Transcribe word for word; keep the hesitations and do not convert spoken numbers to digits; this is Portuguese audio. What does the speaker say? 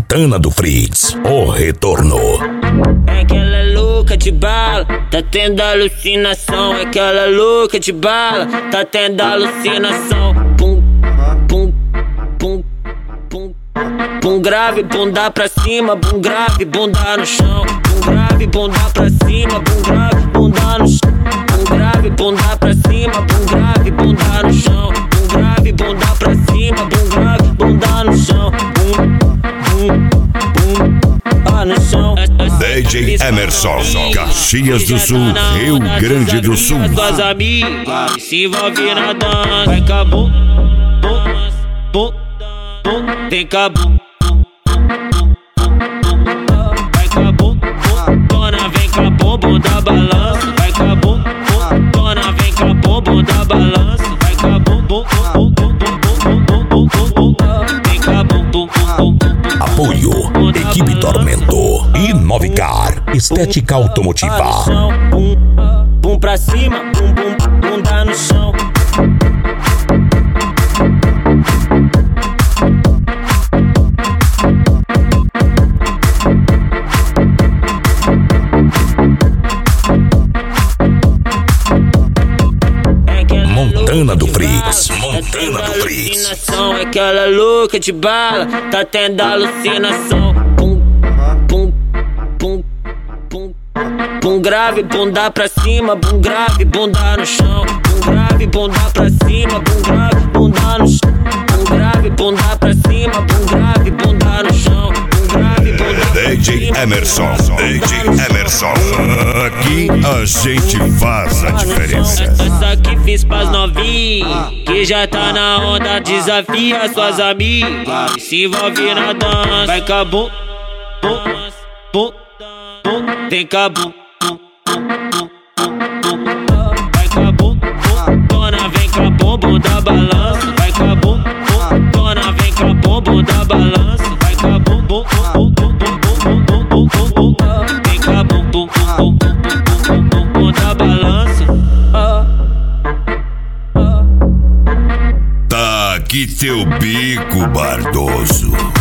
Montana do Freaks, o retorno. É que ela é louca de bala, tá tendo alucinação. É que ela é louca de bala, tá tendo alucinação. Pum, pum, pum, pum, pum grave, bunda pra cima, bum grave, bunda no chão. Bum grave, bunda pra cima, bum grave, bunda no chão. Bum grave, bunda pra cima, bum grave, bunda no chão. Bum grave, bunda pra cima, bum grave, bunda no chão. Bum, bum, bum, ah, no chão. D J Emerson, Caxias do Sul, Rio Grande do Sul. Suas amigas se envolver na dança. Vai cabum, bum, bum, bum, vem cabum. Vai cabum, bum, dona vem cabum, bunda balança. Vai cabum, bum, dona vem cabum, bunda balança. Vai cabum, bum, bum, bum, bum, bum, bum, bum, bum, vem cabum, bum, bum, bum. Apoio, Equipe Tormento e Novicar, estética automotiva. Bum, bum pra cima, bum, bum, bunda no chão. Montana do Freaks, Montana do Freaks. É que ela é louca de bala, tá tendo alucinação. Pum, pum, pum, pum, pum grave, bunda pra cima, bum grave, bunda no chão. Bum grave, bunda pra cima, bum grave, bunda no chão. Bum grave, bunda pra cima, bum grave, bunda no chão. Bum grave, bunda pra D J cima. Emerson, D J Emerson. Aqui a gente faz a diferença. Essa que fiz pras novinhas, que já tá na onda, desafia suas amigas e se envolve na dança. Vai cabum, bum, bum, bum, vem cabum. Vai cabum, bum, dona vem cabum, bunda balança. Vai cabum, bum, dona vem cabum, bunda balança. Vai cabum, bum, bum, bum, bum, bum, bum, bum, bum, vem cabum, bum, bum, bum, bum, bum, bunda balança. Tá aqui teu bico, Bardoso.